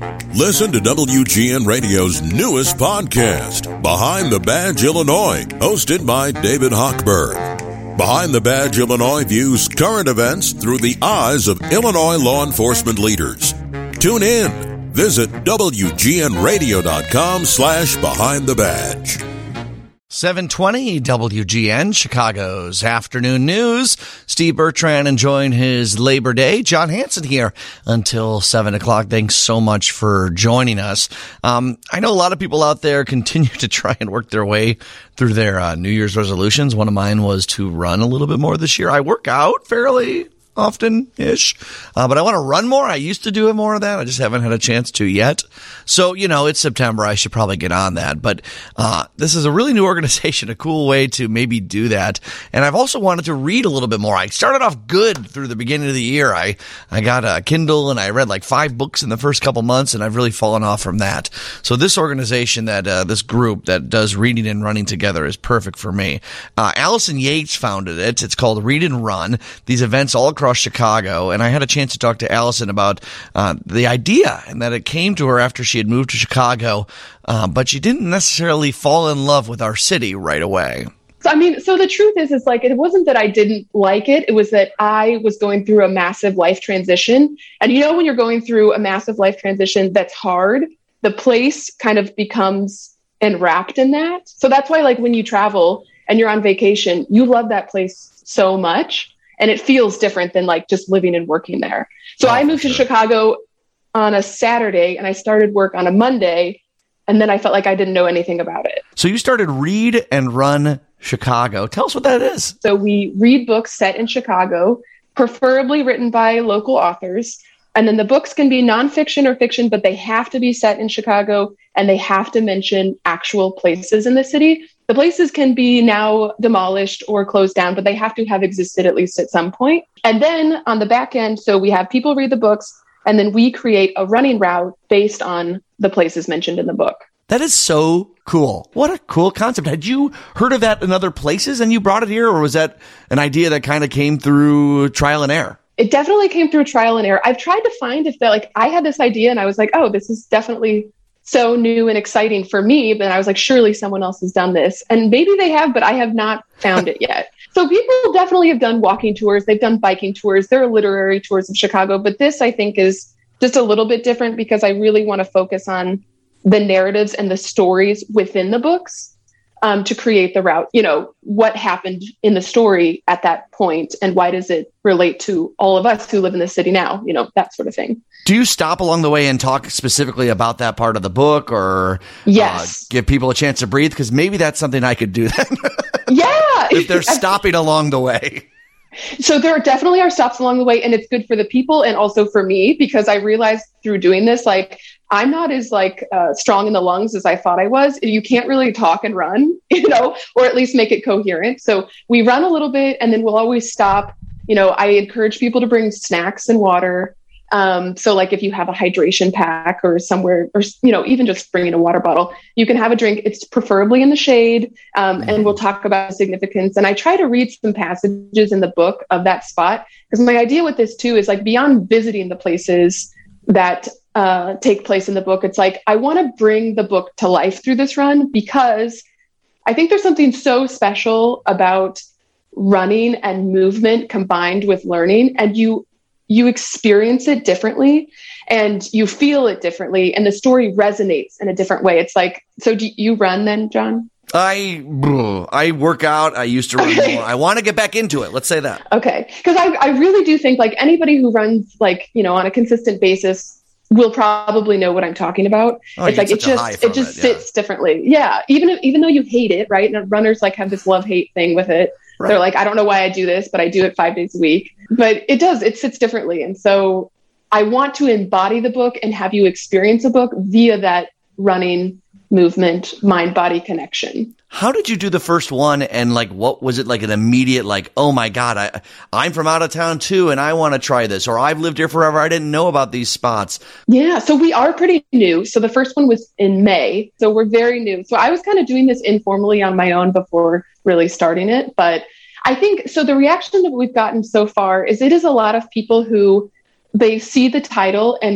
Listen to WGN Radio's newest podcast, Behind the Badge Illinois, hosted by David Hochberg. Behind the Badge Illinois views current events through the eyes of Illinois law enforcement leaders. Tune in. Visit WGNradio.com/Behind the Badge. 720 WGN, Chicago's afternoon news. Steve Bertrand enjoying his Labor Day. John Hanson here until 7 o'clock. Thanks so much for joining us. I know a lot of people out there continue to try and work their way through their New Year's resolutions. One of mine was to run a little bit more this year. I work out fairly often-ish, but I want to run more. I used to do more of that. I just haven't had a chance to yet. So, you know, it's September. I should probably get on that. But this is a really new organization, a cool way to maybe do that. And I've also wanted to read a little bit more. I started off good through the beginning of the year. I got a Kindle and I read like 5 books in the first couple months, and I've really fallen off from that. So this organization, this group that does reading and running together is perfect for me. Allison Yates founded it. It's called Read and Run. These events all across Chicago, and I had a chance to talk to Allison about the idea, and that it came to her after she had moved to Chicago, but she didn't necessarily fall in love with our city right away. So the truth is like, it wasn't that I didn't like it. It was that I was going through a massive life transition. And you know, when you're going through a massive life transition that's hard, the place kind of becomes enwrapped in that. So that's why, like, when you travel and you're on vacation, you love that place so much. And it feels different than like just living and working there. So I moved to Chicago on a Saturday and I started work on a Monday. And then I felt like I didn't know anything about it. So you started Read and Run Chicago. Tell us what that is. So we read books set in Chicago, preferably written by local authors. And then the books can be nonfiction or fiction, but they have to be set in Chicago and they have to mention actual places in the city. The places can be now demolished or closed down, but they have to have existed at least at some point. And then on the back end, so we have people read the books, and then we create a running route based on the places mentioned in the book. That is so cool. What a cool concept. Had you heard of that in other places and you brought it here, or was that an idea that kind of came through trial and error? It definitely came through trial and error. I've tried to find if that, like, I had this idea and I was like, oh, this is definitely so new and exciting for me. But I was like, surely someone else has done this. And maybe they have, but I have not found it yet. So people definitely have done walking tours. They've done biking tours. There are literary tours of Chicago. But this, I think, is just a little bit different because I really want to focus on the narratives and the stories within the books to create the route. You know, what happened in the story at that point and why does it relate to all of us who live in the city now? You know, that sort of thing. Do you stop along the way and talk specifically about that part of the book, or yes, give people a chance to breathe? Because maybe that's something I could do then. Yeah. If they're stopping along the way. So there definitely are stops along the way, and it's good for the people and also for me, because I realized through doing this, like, I'm not as strong in the lungs as I thought I was. You can't really talk and run, you know, or at least make it coherent. So we run a little bit and then we'll always stop. You know, I encourage people to bring snacks and water. So like if you have a hydration pack or somewhere, or, you know, even just bringing a water bottle, you can have a drink. It's preferably in the shade. And we'll talk about significance. And I try to read some passages in the book of that spot, because my idea with this too is, like, beyond visiting the places that take place in the book, it's like, I want to bring the book to life through this run, because I think there's something so special about running and movement combined with learning, and you experience it differently and you feel it differently, and the story resonates in a different way. It's like, so do you run then, John? I work out. I used to run more. I want to get back into it. Let's say that. Okay. Because I really do think, like, anybody who runs, like, you know, on a consistent basis will probably know what I'm talking about. Oh, it's like, it just sits differently. Yeah. Even though you hate it, right? And runners, like, have this love-hate thing with it. Right. They're like, I don't know why I do this, but I do it 5 days a week. But it sits differently. And so I want to embody the book and have you experience a book via that running movement, mind-body connection. How did you do the first one? And, like, what was it, like, an immediate, like, oh my God, I'm from out of town too, and I want to try this, or I've lived here forever, I didn't know about these spots? Yeah, so we are pretty new. So the first one was in May. So we're very new. So I was kind of doing this informally on my own before really starting it. But I think, so the reaction that we've gotten so far is it is a lot of people who, they see the title and they're like,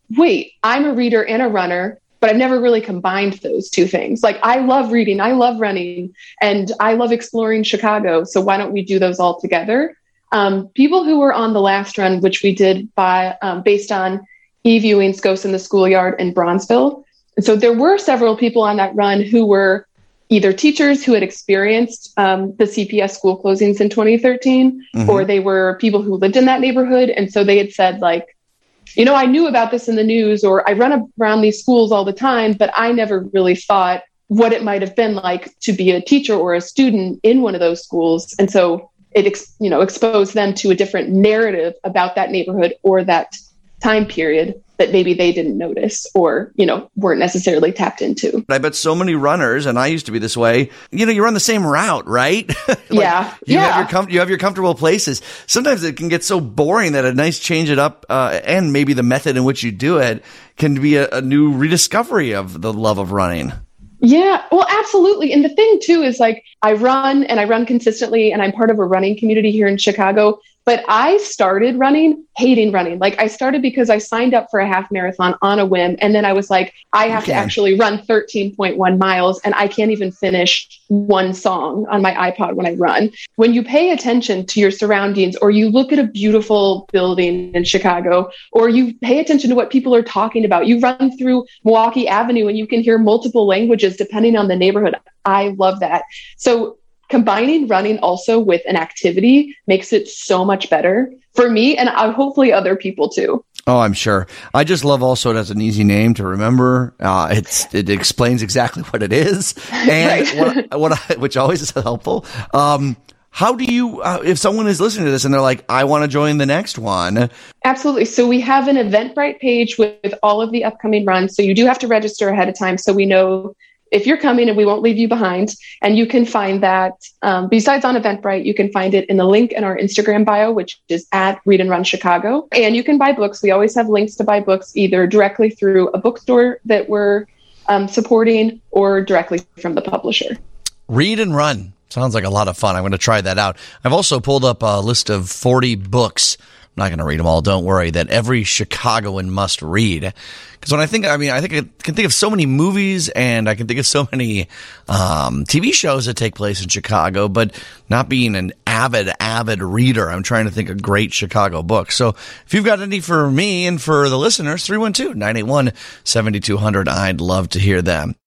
wait, I'm a reader and a runner, but I've never really combined those two things. Like, I love reading, I love running, and I love exploring Chicago. So why don't we do those all together? People who were on the last run, which we did based on Eve Ewing's Ghosts in the Schoolyard in Bronzeville. And so there were several people on that run who were either teachers who had experienced the CPS school closings in 2013, or they were people who lived in that neighborhood. And so they had said, like, I knew about this in the news, or I run around these schools all the time, but I never really thought what it might have been like to be a teacher or a student in one of those schools. And so it, exposed them to a different narrative about that neighborhood or that time period that maybe they didn't notice or, weren't necessarily tapped into. I bet so many runners, and I used to be this way, you run the same route, right? You have your comfortable places. Sometimes it can get so boring that a nice change it up, and maybe the method in which you do it can be a new rediscovery of the love of running. Yeah, well, absolutely. And the thing too is, like, I run consistently, and I'm part of a running community here in Chicago. But I started hating running. Like, I started because I signed up for a half marathon on a whim. And then I was like, I have to actually run 13.1 miles, and I can't even finish one song on my iPod when I run. When you pay attention to your surroundings, or you look at a beautiful building in Chicago, or you pay attention to what people are talking about, you run through Milwaukee Avenue and you can hear multiple languages depending on the neighborhood. I love that. So combining running also with an activity makes it so much better for me, and hopefully other people too. Oh, I'm sure. I just love also it has an easy name to remember. It explains exactly what it is, and right. Which always is helpful. How do you, if someone is listening to this and they're like, I want to join the next one? Absolutely. So we have an Eventbrite page with all of the upcoming runs. So you do have to register ahead of time so we know if you're coming, and we won't leave you behind. And you can find that, besides on Eventbrite, you can find it in the link in our Instagram bio, which is at Read and Run Chicago. And you can buy books. We always have links to buy books, either directly through a bookstore that we're supporting or directly from the publisher. Read and Run. Sounds like a lot of fun. I'm going to try that out. I've also pulled up a list of 40 books. I'm not going to read them all, don't worry, that every Chicagoan must read. Because when I can think of so many movies, and I can think of so many TV shows that take place in Chicago, but not being an avid reader, I'm trying to think of great Chicago books. So if you've got any for me and for the listeners, 312-981-7200, I'd love to hear them.